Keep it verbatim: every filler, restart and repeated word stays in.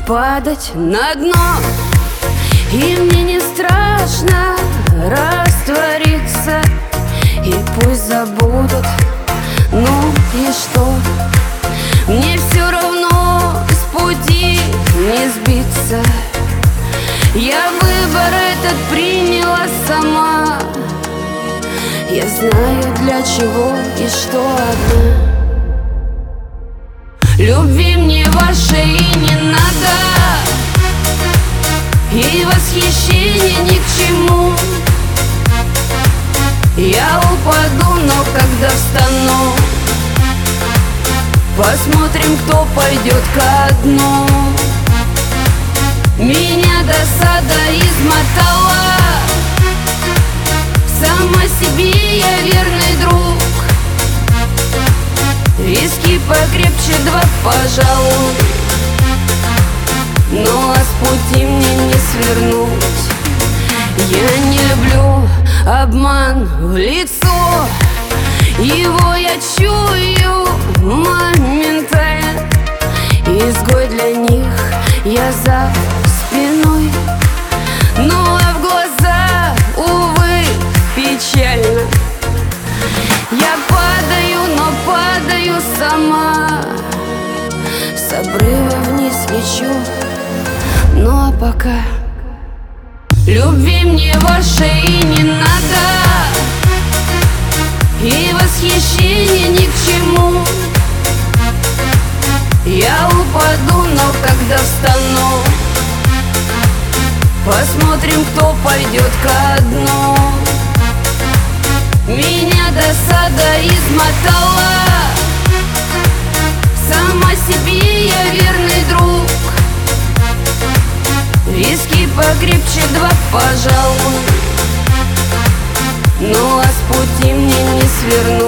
падать на дно. И мне не страшно раствориться, и пусть забудут, ну и что? Мне все равно с пути не сбиться. Я выбор этот приняла сама. Я знаю, для чего и что одна. Любви мне вашей и не надо, и восхищение ни к чему. Я упаду, но когда встану, посмотрим, кто пойдет ко дну. Меня досада измотала, сама себе я верный друг. Виски покрепче два, пожалуй, ну а с пути мне не свернуть. Я не люблю обман в лицо, его я чую моментально. Изгой для них я за спиной, ну а в глаза, увы, печально. Я падаю, но падаю сама, с обрыва вниз лечу, ну а пока любви мне вашей и не надо, и восхищение ни к чему. Я упаду, но когда встану, посмотрим, кто пойдет ко дну. Меня досада измотала, сама себе я верный друг. Виски покрепче два, пожалуй, ну а с пути мне не свернуть.